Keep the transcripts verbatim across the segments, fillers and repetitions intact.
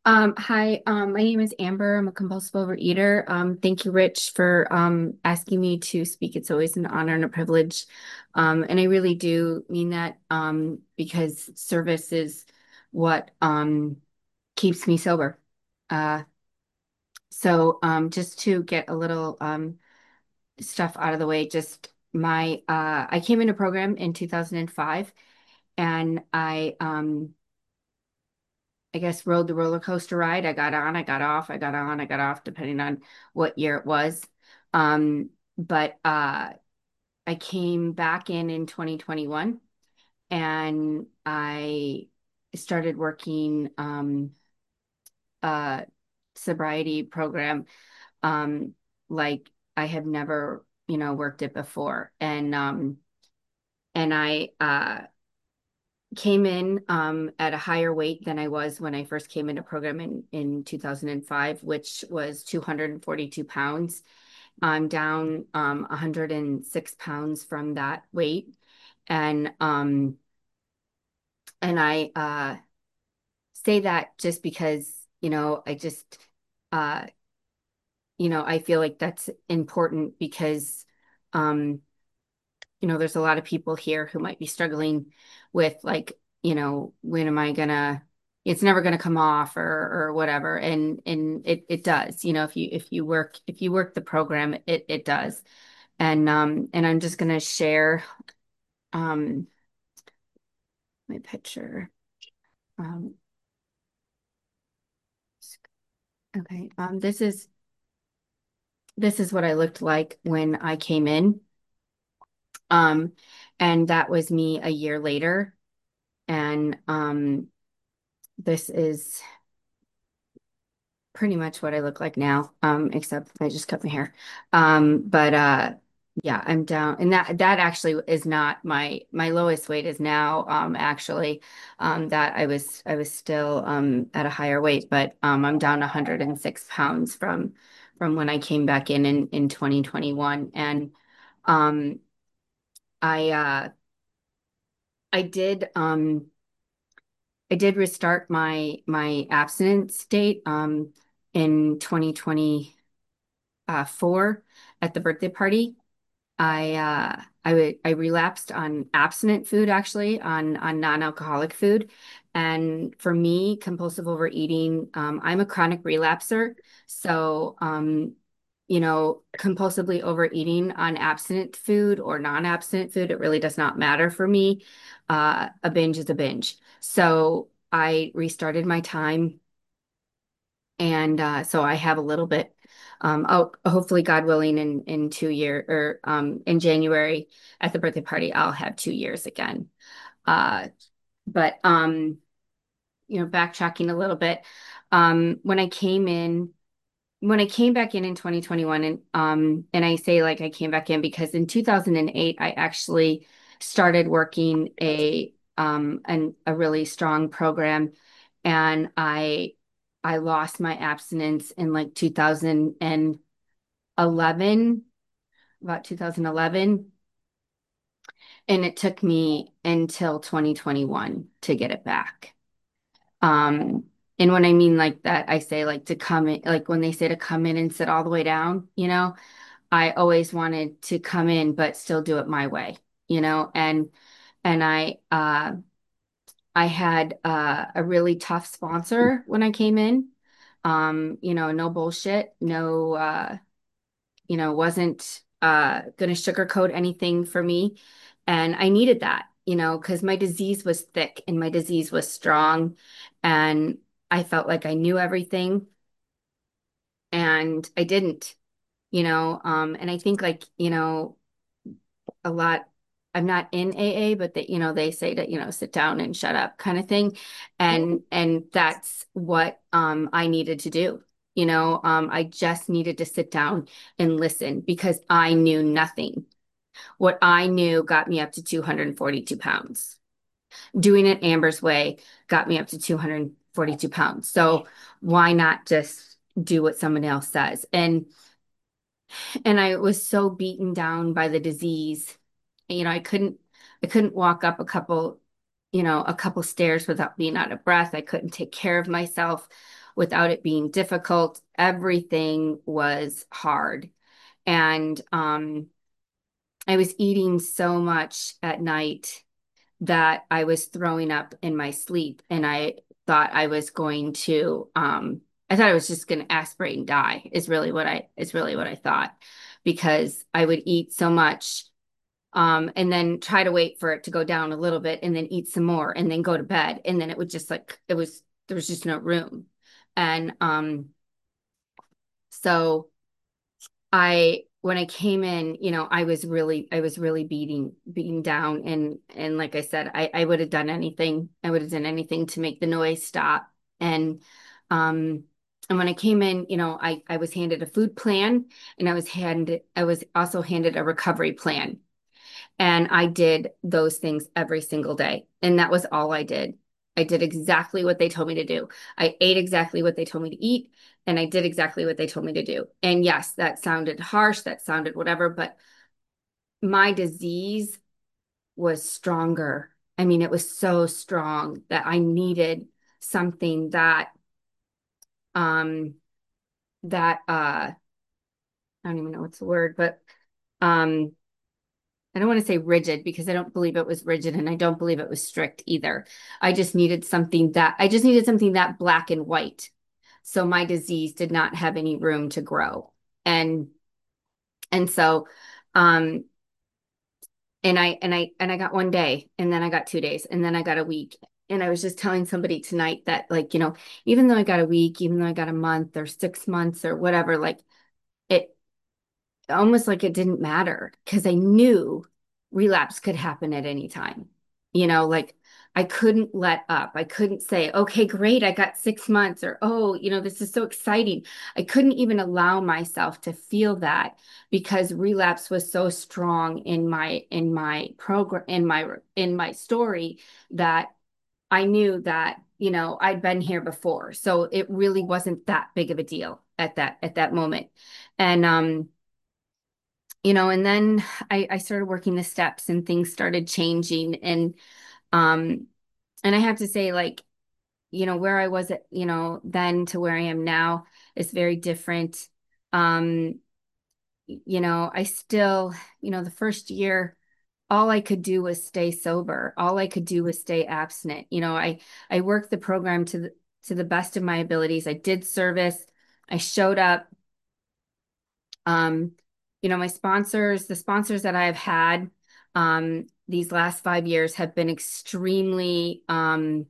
Um, hi, um, my name is Amber. I'm a compulsive overeater. Um, thank you, Rich, for um, asking me to speak. It's always an honor and a privilege. Um, and I really do mean that um, because service is what um, keeps me sober. Uh, so um, just to get a little um, stuff out of the way, just my uh, I came into program in two thousand five and I um, I guess rode the roller coaster ride. I got on, I got off, I got on, I got off, depending on what year it was. Um, but uh, I came back in in twenty twenty-one and I started working um, a sobriety program um, like I have never, you know, worked it before. And um, and I uh, came in um, at a higher weight than I was when I first came into program in, in two thousand five, which was two hundred forty-two pounds. I'm down um, one hundred six pounds from that weight. And um, and I uh, say that just because, you know, I just, uh, you know, I feel like that's important because um, you know, there's a lot of people here who might be struggling with like, you know, when am I gonna, it's never gonna come off or or whatever. And and it it does, you know, if you if you work if you work the program, it it does. And um and I'm just gonna share um my picture. Um okay. Um this is this is what I looked like when I came in. Um and that was me a year later. And um this is pretty much what I look like now, um, except I just cut my hair. Um, but uh, yeah, I'm down, and that that actually is not my my lowest weight is now um, actually um, that I was I was still um, at a higher weight, but um, I'm down one hundred six pounds from from when I came back in in, in twenty twenty-one, and um, I uh, I did um, I did restart my my abstinence date um, in twenty twenty. Uh, four at the birthday party. I uh, I would I relapsed on abstinent food actually on on non-alcoholic food, and for me, compulsive overeating. Um, I'm a chronic relapser, so um, you know, compulsively overeating on abstinent food or non-abstinent food, it really does not matter for me. Uh, a binge is a binge. So I restarted my time and uh, so I have a little bit. Um, oh, hopefully, God willing, in in two year or um, in January at the birthday party, I'll have two years again. Uh, but um, you know, backtracking a little bit, um, when I came in, when I came back in in twenty twenty-one, and um, and I say like I came back in because in two thousand eight I actually started working a um an, a really strong program, and I I lost my abstinence in like two thousand eleven, about two thousand eleven, and it took me until twenty twenty-one to get it back. Um, and when I mean like that, I say like to come in, like when they say to come in and sit all the way down, you know, I always wanted to come in but still do it my way, you know, and and I uh I had uh, a really tough sponsor when I came in. Um, you know, no bullshit, no uh, you know, wasn't uh gonna sugarcoat anything for me. And I needed that, you know, because my disease was thick and my disease was strong, and I felt like I knew everything and I didn't, you know. Um, and I think like, you know, a lot. I'm not in A A, but that, you know, they say to, you know, sit down and shut up kind of thing. And and that's what um I needed to do. You know, um, I just needed to sit down and listen because I knew nothing. What I knew got me up to two hundred forty-two pounds. Doing it Amber's way got me up to two hundred forty-two pounds. So why not just do what someone else says? And and I was so beaten down by the disease. You know, I couldn't I couldn't walk up a couple, you know, a couple stairs without being out of breath. I couldn't take care of myself without it being difficult. Everything was hard. And um, I was eating so much at night that I was throwing up in my sleep. And I thought I was going to, um, I thought I was just going to aspirate and die is really what I, is really what I thought, because I would eat so much, um, and then try to wait for it to go down a little bit and then eat some more and then go to bed. And then it would just like, it was, there was just no room. And, um, so I when I came in, you know, I was really I was really beating beating down, and and like I said, I I would have done anything. I would have done anything to make the noise stop. And um and when I came in, you know, I I was handed a food plan, and I was handed I was also handed a recovery plan. And I did those things every single day. And that was all I did. I did exactly what they told me to do. I ate exactly what they told me to eat, and I did exactly what they told me to do. And yes, that sounded harsh, that sounded whatever, but my disease was stronger. I mean, it was so strong that I needed something that um that uh I don't even know what's the word, but um I don't want to say rigid, because I don't believe it was rigid, and I don't believe it was strict either. I just needed something that I just needed something that black and white. So my disease did not have any room to grow. And and so um and I and I and I got one day, and then I got two days, and then I got a week. And I was just telling somebody tonight that, like, you know, even though I got a week, even though I got a month or six months or whatever, like, it almost like it didn't matter, because I knew relapse could happen at any time. You know, like, I couldn't let up. I couldn't say, okay, great, I got six months, or, oh, you know, this is so exciting. I couldn't even allow myself to feel that, because relapse was so strong in my in my program in my in my story, that I knew that, you know, I'd been here before. So it really wasn't that big of a deal at that at that moment. And um you know, and then I, I started working the steps, and things started changing. And um and I have to say, like, you know, where I was at, you know, then to where I am now is very different. Um, you know, I still, you know, the first year, all I could do was stay sober. All I could do was stay abstinent. You know, I I worked the program to the to the best of my abilities. I did service. I showed up. Um, you know, my sponsors, the sponsors that I've had um, these last five years have been extremely um,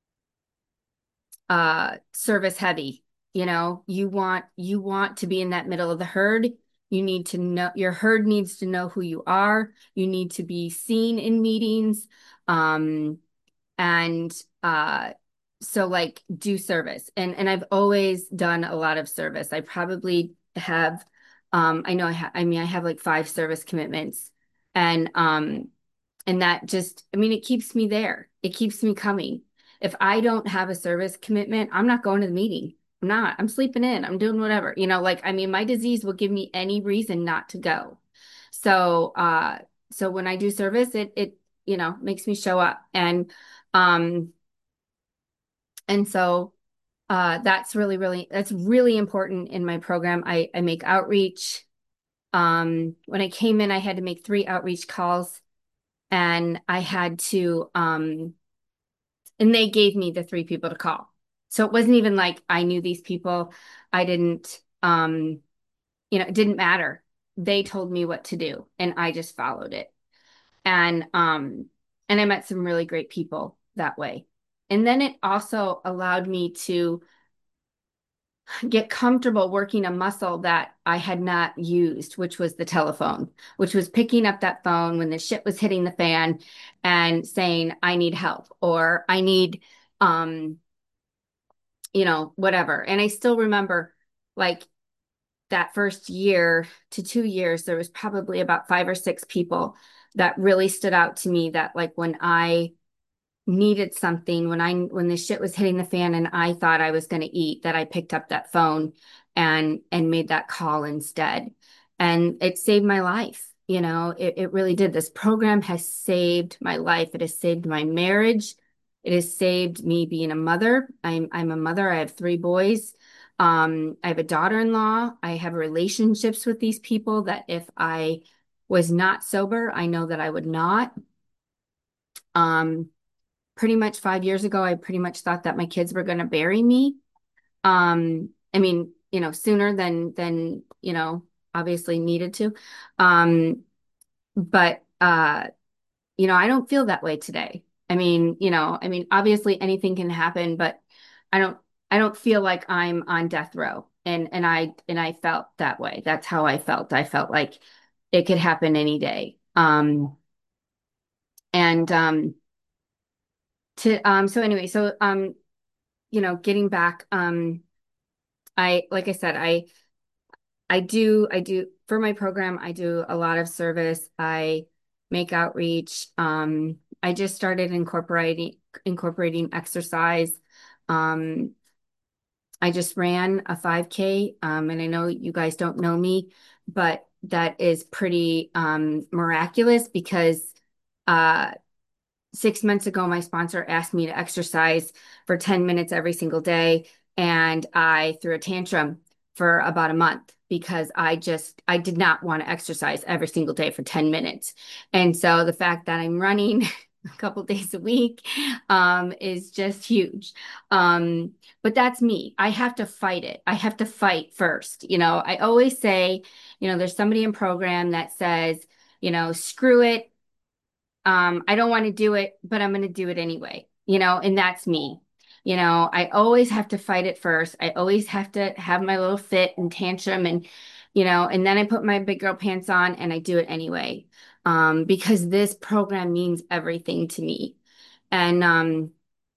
uh, service heavy. You know, you want you want to be in that middle of the herd. You need to know your herd needs to know who you are. You need to be seen in meetings. Um, and uh so like do service, and and I've always done a lot of service. I probably have um I know I have I mean I have like five service commitments. And um and that just, I mean, it keeps me there. It keeps me coming. If I don't have a service commitment, I'm not going to the meeting. I'm not. I'm sleeping in. I'm doing whatever. You know, like, I mean, my disease will give me any reason not to go. So uh so when I do service, it it you know makes me show up. And um, and so uh, that's really, really, that's really important in my program. I, I make outreach. Um, when I came in, I had to make three outreach calls, and I had to, um, and they gave me the three people to call. So it wasn't even like I knew these people. I didn't, um, you know, it didn't matter. They told me what to do, and I just followed it. And um and I met some really great people that way. And then it also allowed me to get comfortable working a muscle that I had not used, which was the telephone, which was picking up that phone when the shit was hitting the fan and saying, I need help, or I need, um, you know, whatever. And I still remember, like, that first year to two years, there was probably about five or six people that really stood out to me, that, like, when I needed something, when I when the shit was hitting the fan and I thought I was going to eat, that I picked up that phone and and made that call instead. And it saved my life. You know, it, it really did. This program has saved my life. It has saved my marriage. It has saved me being a mother. I'm I'm a mother. I have three boys. Um, I have a daughter-in-law. I have relationships with these people that if I was not sober, I know that I would not. Um, Pretty much five years ago, I pretty much thought that my kids were going to bury me. Um, I mean, you know, sooner than than, you know, obviously needed to. Um, but uh, you know, I don't feel that way today. I mean, you know, I mean, obviously anything can happen, but I don't I don't feel like I'm on death row. And and I and I felt that way. That's how I felt. I felt like it could happen any day. Um, and um to um so anyway, so um, you know, getting back, um, I like I said, I I do, I do for my program, I do a lot of service. I make outreach. Um, I just started incorporating incorporating exercise. Um, I just ran a five K, um, and I know you guys don't know me, but that is pretty um, miraculous because uh, six months ago, my sponsor asked me to exercise for ten minutes every single day. And I threw a tantrum for about a month because I just, I did not want to exercise every single day for ten minutes. And so the fact that I'm running a couple days a week um, is just huge. Um, but that's me. I have to fight it. I have to fight first. You know, I always say, you know, there's somebody in program that says, you know, screw it. Um, I don't want to do it, but I'm going to do it anyway, you know, and that's me. You know, I always have to fight it first. I always have to have my little fit and tantrum and, you know, and then I put my big girl pants on and I do it anyway. Um, because this program means everything to me. And um,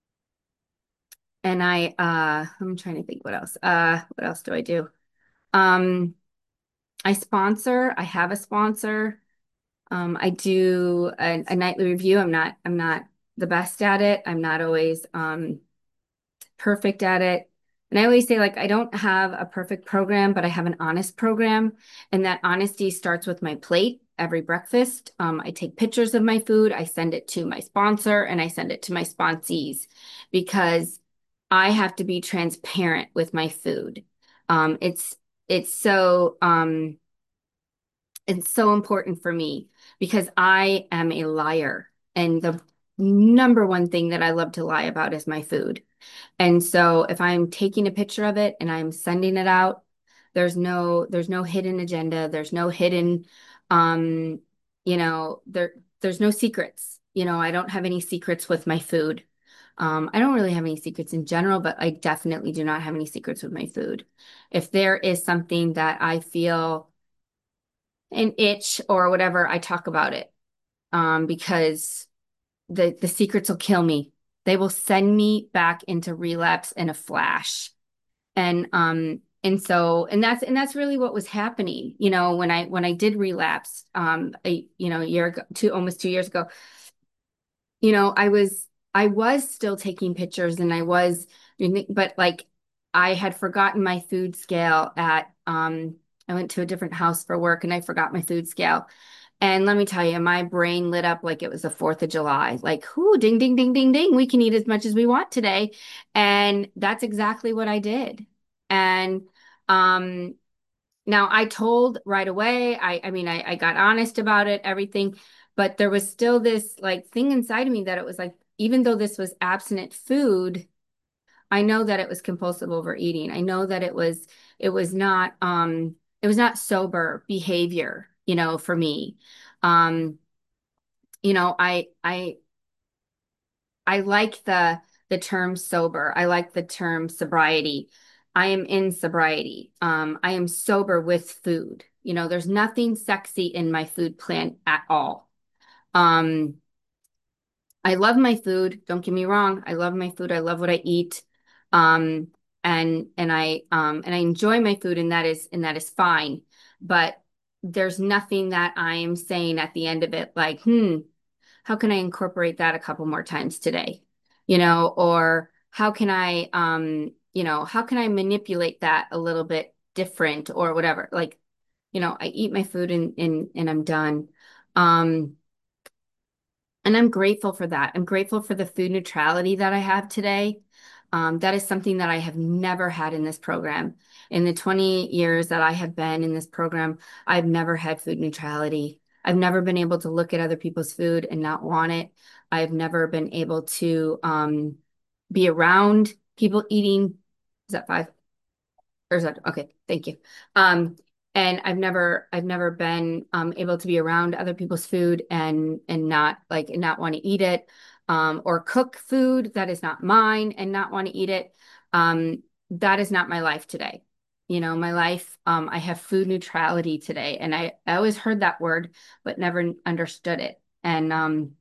and I uh I'm trying to think what else. Uh, what else do I do? Um, I sponsor, I have a sponsor. Um, I do a, a nightly review. I'm not, I'm not the best at it. I'm not always um, perfect at it. And I always say, like, I don't have a perfect program, but I have an honest program. And that honesty starts with my plate every breakfast. Um, I take pictures of my food, I send it to my sponsor, and I send it to my sponsees because I have to be transparent with my food. Um, it's it's so um it's so important for me because I am a liar. And the number one thing that I love to lie about is my food. And so if I'm taking a picture of it and I'm sending it out, there's no there's no hidden agenda. There's no hidden um, you know, there there's no secrets. You know, I don't have any secrets with my food. Um, I don't really have any secrets in general, but I definitely do not have any secrets with my food. If there is something that I feel an itch or whatever, I talk about it um, because the the secrets will kill me. They will send me back into relapse in a flash. And um and so and that's and that's really what was happening, you know, when I when I did relapse um a, you know, a year ago, two almost two years ago. You know, I was I was still taking pictures and I was doing, but like I had forgotten my food scale at um I went to a different house for work and I forgot my food scale. And let me tell you, my brain lit up like it was the fourth of July. Like, whoo, ding, ding, ding, ding, ding. We can eat as much as we want today. And that's exactly what I did. And um now I told right away. I I mean I, I got honest about it, everything, but there was still this like thing inside of me that it was like, even though this was abstinent food, I know that it was compulsive overeating. I know that it was it was not um it was not sober behavior, you know, for me. Um, you know, I I I like the the term sober. I like the term sobriety. I am in sobriety. Um, I am sober with food. You know, there's nothing sexy in my food plan at all. Um, I love my food. Don't get me wrong. I love my food. I love what I eat. Um, and and I um and I enjoy my food and that is and that is fine. But there's nothing that I am saying at the end of it like, hmm, how can I incorporate that a couple more times today? You know, or how can I um, you know, how can I manipulate that a little bit different or whatever? Like, you know, I eat my food and and and I'm done. Um And I'm grateful for that. I'm grateful for the food neutrality that I have today. Um, that is something that I have never had in this program. In the twenty years that I have been in this program, I've never had food neutrality. I've never been able to look at other people's food and not want it. I've never been able to um, be around people eating. Is that five? Or is that okay? Thank you. Um, and I've never, I've never been um, able to be around other people's food and and not like and not want to eat it, um, or cook food that is not mine and not want to eat it. Um, that is not my life today. You know, my life, um, I have food neutrality today, and I, I always heard that word, but never understood it. And um,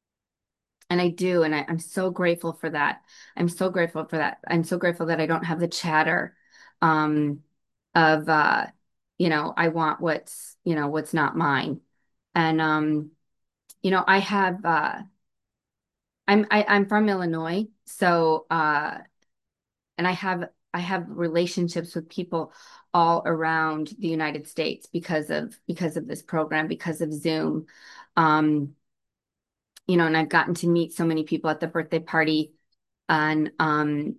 and I do, and I, I'm so grateful for that. I'm so grateful for that. I'm so grateful that I don't have the chatter um, of, uh, you know, I want what's, you know, what's not mine. And, um, you know, I have, uh, I'm, I, I'm from Illinois. So, uh, and I have, I have relationships with people all around the United States because of, because of this program, because of Zoom. Um, you know, and I've gotten to meet so many people at the birthday party and um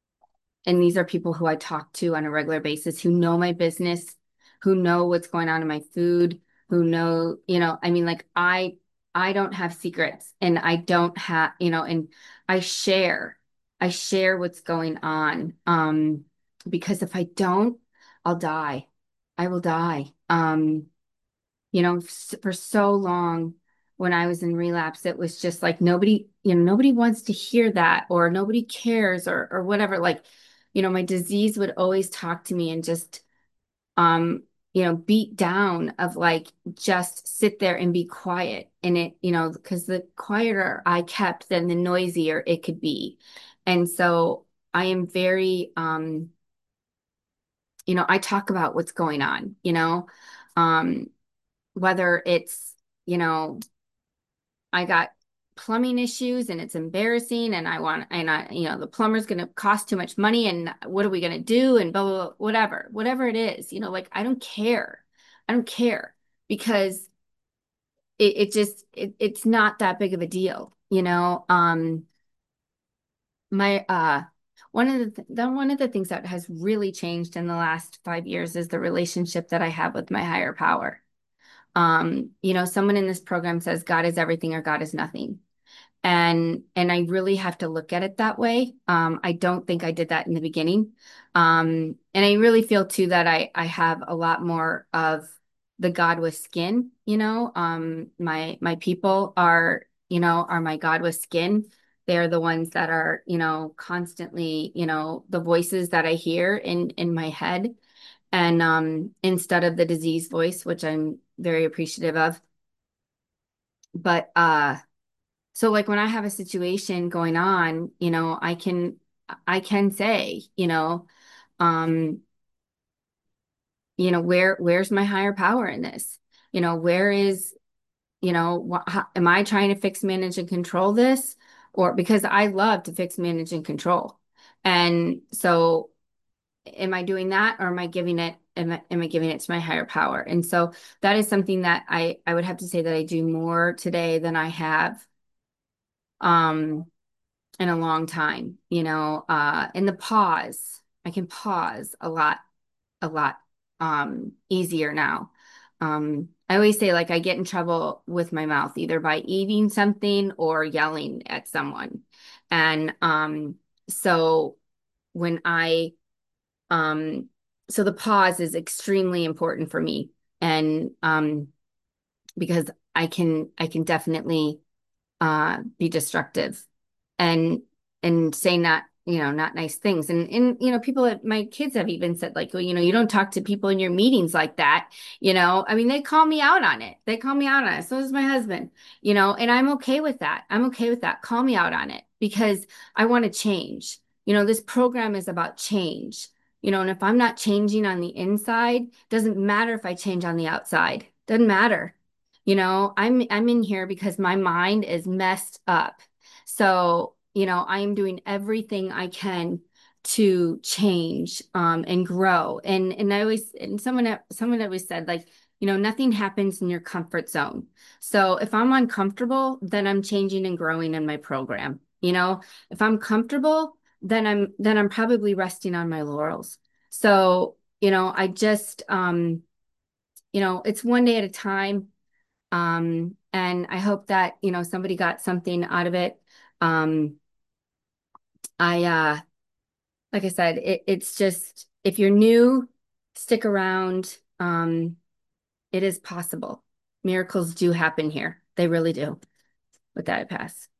and these are people who I talk to on a regular basis who know my business, who know what's going on in my food, who know, you know, I mean like I I don't have secrets and I don't have, you know, and I share. I share what's going on um because if I don't, I'll die. I will die. Um you know, s- for so long when I was in relapse, it was just like nobody, you know, nobody wants to hear that or nobody cares or or whatever. Like, you know, my disease would always talk to me and just um, you know, beat down of like just sit there and be quiet. And it, you know, because the quieter I kept, then the noisier it could be. And so I am very um, you know, I talk about what's going on, you know. Um, whether it's, you know, I got plumbing issues and it's embarrassing and I want and I you know the plumber's going to cost too much money and what are we going to do and blah, blah blah whatever whatever it is, you know, like I don't care. I don't care because it, it just it, it's not that big of a deal, you know. Um my uh one of the, th the one of the things that has really changed in the last five years is the relationship that I have with my higher power. Um, you know, someone in this program says God is everything or God is nothing. And and I really have to look at it that way. Um, I don't think I did that in the beginning. Um, and I really feel too that I I have a lot more of the God with skin, you know. Um, my my people are, you know, are my God with skin. They're the ones that are, you know, constantly, you know, the voices that I hear in in my head. And um, instead of the disease voice, which I'm very appreciative of. But uh so like when I have a situation going on, you know, I can I can say, you know, um, you know, where where's my higher power in this? You know, where is, you know, wh how, am I trying to fix, manage, and control this? Or because I love to fix, manage, and control. And so am I doing that or am I giving it am I, am I giving it to my higher power? And so that is something that I I would have to say that I do more today than I have. Um, in a long time, you know, uh, in the pause, I can pause a lot, a lot, um, easier now. Um, I always say like I get in trouble with my mouth either by eating something or yelling at someone. And, um, so when I, um, so the pause is extremely important for me. And, um, because I can, I can definitely uh be destructive and and say not, you know, not nice things. And and you know, people at my kids have even said like, well, you know, you don't talk to people in your meetings like that, you know. I mean, they call me out on it. They call me out on it. So does my husband, you know, and I'm okay with that. I'm okay with that. Call me out on it because I want to change. You know, this program is about change. You know, and if I'm not changing on the inside, doesn't matter if I change on the outside. Doesn't matter. You know, I'm I'm in here because my mind is messed up. So, you know, I am doing everything I can to change um and grow. And and I always and someone someone always said like You know, nothing happens in your comfort zone. So if I'm uncomfortable, then I'm changing and growing in my program. You know, if I'm comfortable, then I'm then I'm probably resting on my laurels. So, you know, I just um, you know, it's one day at a time. Um, and I hope that, you know, somebody got something out of it. Um, I uh like I said, it, it's just if you're new, stick around. Um, it is possible. Miracles do happen here. They really do. With that, I pass.